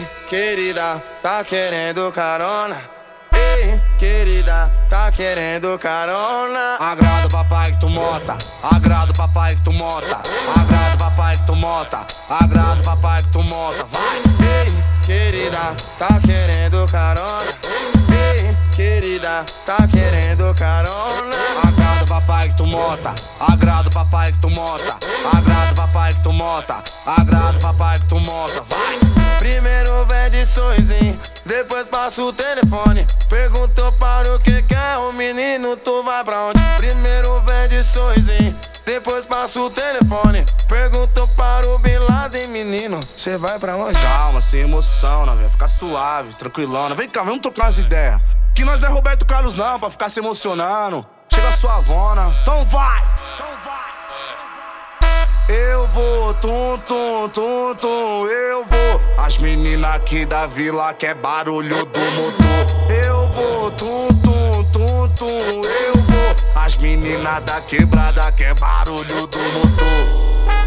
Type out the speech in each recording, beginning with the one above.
querida, tá querendo carona? Ei, querida, tá querendo carona? Agrada o papai que tu mota, agrada o papai que tu mota, agrada o papai que tu mota, agrada o papai que tu mota, vai! Ei, querida, tá querendo carona? Ei, querida, tá querendo carona? Agrada o papai que tu mota, agrada o papai que tu mota, agrada o papai que tu mota, agrada o papai que tu mota, vai! Primeiro vende sorrisinho, depois passa o telefone. Perguntou para o que quer o menino, tu vai pra onde? Primeiro vende sorrisinho, depois passa o telefone. Perguntou para o Bin Laden, menino, cê vai pra onde? Calma, sem emoção, não, velho, fica suave, tranquilona. Vem cá, vamos trocar umas ideias. Que nós não é Roberto Carlos não, pra ficar se emocionando. Chega suavona, então vai! Eu vou, tum, tum, tum, tum, eu vou. As meninas aqui da vila quer barulho do motor. Eu vou, tum, tum, tum, tum, eu vou. As meninas da quebrada quer barulho do motor.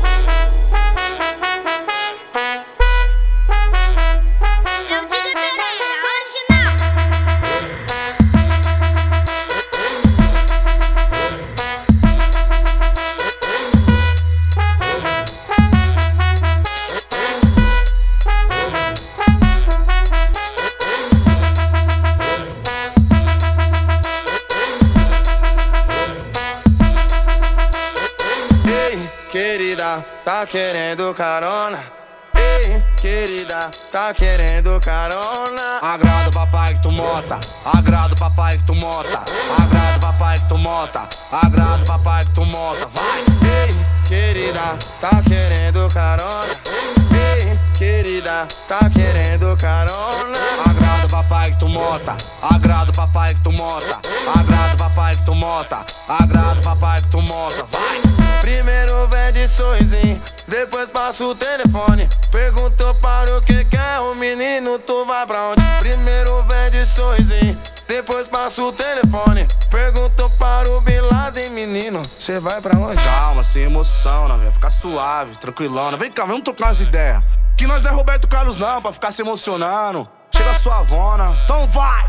Querida, tá querendo carona? Ei, querida, tá querendo carona? Agrada o papai que tu mota, agrada o papai que tu mota, agrada o papai que tu mota, agrada o papai que tu mota, vai! Ei, querida, tá querendo carona? Ei, querida, tá querendo carona? Agrada o papai que tu mota, agrada o papai que tu mota, agrada o papai que tu mota, agrada o papai que tu mota, vai! Primeiro vende sorrisinho, depois passa o telefone. Perguntou para o que quer o menino, tu vai pra onde? Primeiro vende sorrisinho, depois passa o telefone. Perguntou para o Bin Laden, menino, cê vai pra onde? Calma, sem emoção, não, velho, fica suave, tranquilona. Vem cá, vamos trocar umas ideias. Que nós não é Roberto Carlos não, pra ficar se emocionando. Chega suavona, então vai!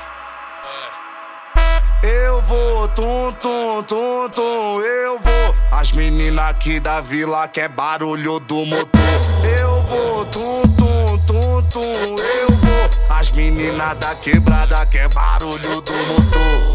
Eu vou, tum, tum, tum, tum, eu vou. As meninas aqui da vila quer barulho do motor. Eu vou, tum, tum, tum, tum, eu vou. As meninas da quebrada quer barulho do motor.